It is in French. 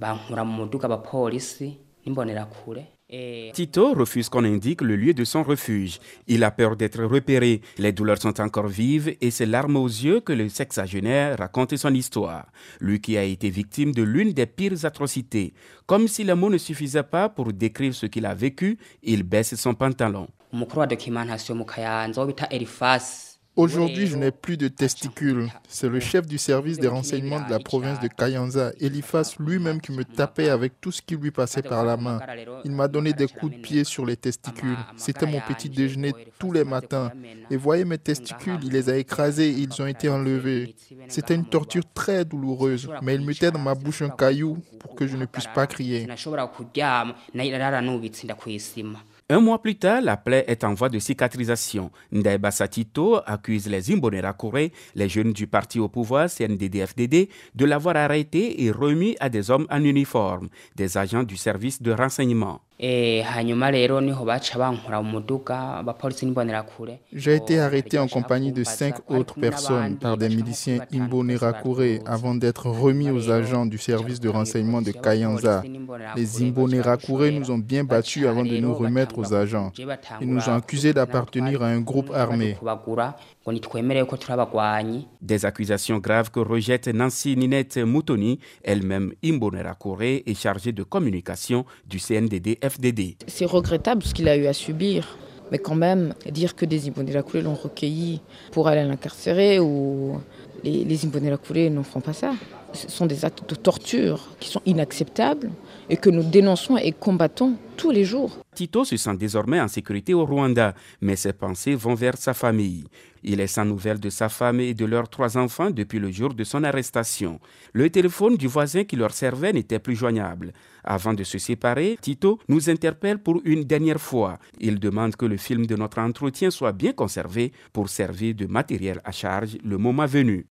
Tito refuse qu'on indique le lieu de son refuge. Il a peur d'être repéré. Les douleurs sont encore vives et c'est larmes aux yeux que le sexagénaire raconte son histoire. Lui qui a été victime de l'une des pires atrocités. Comme si les mots ne suffisaient pas pour décrire ce qu'il a vécu, il baisse son pantalon. Aujourd'hui, je n'ai plus de testicules. C'est le chef du service des renseignements de la province de Kayanza, Eliphas lui-même, qui me tapait avec tout ce qui lui passait par la main. Il m'a donné des coups de pied sur les testicules. C'était mon petit déjeuner tous les matins. Et voyez mes testicules, il les a écrasés et ils ont été enlevés. C'était une torture très douloureuse, mais il mettait dans ma bouche un caillou pour que je ne puisse pas crier. Un mois plus tard, la plaie est en voie de cicatrisation. Ndaibassa Tito accuse les Imbonerakure, les jeunes du parti au pouvoir CNDD-FDD, de l'avoir arrêté et remis à des hommes en uniforme, des agents du service de renseignement. J'ai été arrêté en compagnie de 5 autres personnes par des miliciens Imbonerakure avant d'être remis aux agents du service de renseignement de Kayanza. Les Imbonerakure nous ont bien battus avant de nous remettre aux agents. Ils nous ont accusés d'appartenir à un groupe armé. Des accusations graves que rejette Nancy Ninette Moutoni, elle-même Imbonerakure et chargée de communication du CNDD-FDD. C'est regrettable ce qu'il a eu à subir, mais quand même, dire que des Imbonerakure l'ont recueilli pour aller l'incarcérer ou les Imbonerakure ne font pas ça. Ce sont des actes de torture qui sont inacceptables et que nous dénonçons et combattons tous les jours. Tito se sent désormais en sécurité au Rwanda, mais ses pensées vont vers sa famille. Il est sans nouvelles de sa femme et de leurs 3 enfants depuis le jour de son arrestation. Le téléphone du voisin qui leur servait n'était plus joignable. Avant de se séparer, Tito nous interpelle pour une dernière fois. Il demande que le film de notre entretien soit bien conservé pour servir de matériel à charge le moment venu.